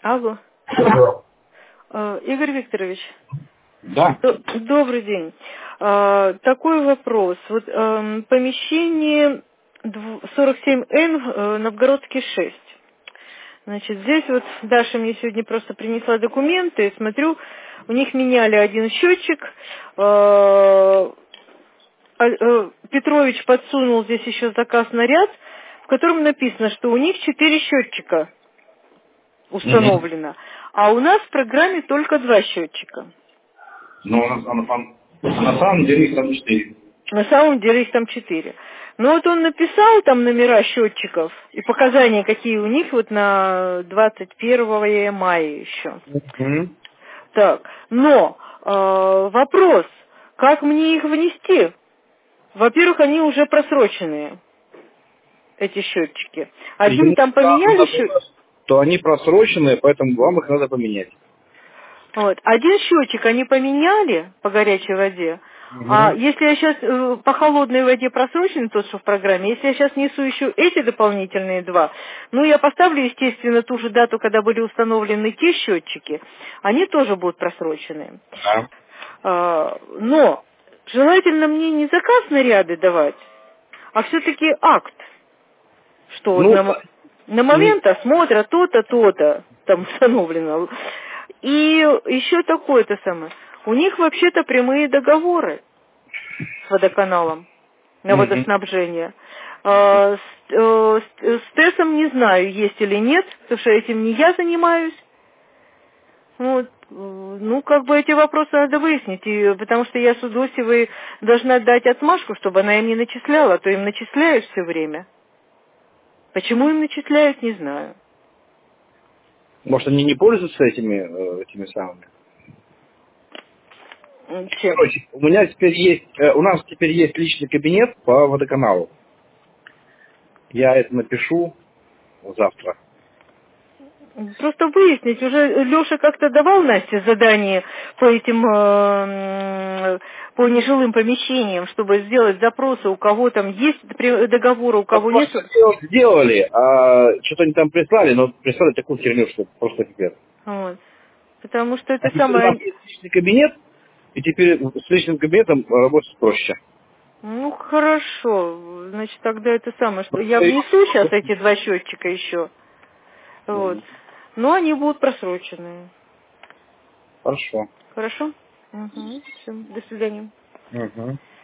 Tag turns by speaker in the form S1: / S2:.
S1: Алло. Игорь Викторович.
S2: Да.
S1: Добрый день. Такой вопрос. Вот помещение 47Н, Новгородский 6. Значит, здесь вот Даша мне сегодня просто принесла документы, смотрю, у них меняли один счетчик, Петрович подсунул здесь еще заказ на ряд, в котором написано, что у них 4 счетчика установлено, а у нас в программе только 2 счетчика.
S2: Но на самом деле их там 4.
S1: На самом деле их там 4. Но вот он написал там номера счетчиков и показания, какие у них вот на 21 мая еще. Так, но вопрос, как мне их внести? Во-первых, они уже просроченные, эти счетчики. Один там поменяли счетчик.
S2: То они просроченные, поэтому вам их надо поменять.
S1: Вот. Один счетчик они поменяли по горячей воде, а если я сейчас по холодной воде просрочен, тот, что в программе, если я сейчас несу еще эти дополнительные 2, ну, я поставлю, естественно, ту же дату, когда были установлены те счетчики, они тоже будут просроченные.
S2: Да.
S1: Но желательно мне не заказ наряды давать, а все-таки акт, что вот на момент осмотра то-то, то-то там установлено. И еще такое-то самое. У них вообще-то прямые договоры с водоканалом на водоснабжение. С ТЭСом не знаю, есть или нет, потому что этим не я занимаюсь. Вот. Ну, как бы эти вопросы надо выяснить, потому что я Судосевой должна дать отмашку, чтобы она им не начисляла, а то им начисляют все время. Почему им начисляют, не знаю.
S2: Может, они не пользуются этими самыми?
S1: Чем?
S2: Короче, у нас теперь есть личный кабинет по водоканалу. Я это напишу завтра.
S1: Просто выяснить, уже Леша как-то давал Насте задание по этим, по нежилым помещениям, чтобы сделать запросы, у кого там есть договоры, у кого нет.
S2: Сделали, а что-то они там прислали, но прислали такую херню, что просто пипец.
S1: Вот. Потому что
S2: А
S1: это
S2: теперь у нас
S1: самое...
S2: есть личный кабинет, и теперь с личным кабинетом работать проще.
S1: Ну, хорошо. Значит, тогда это самое, что я внесу сейчас эти 2 счетчика еще. Вот. Но они будут просроченные.
S2: Хорошо.
S1: Хорошо? Угу. Все. До свидания.
S2: Угу.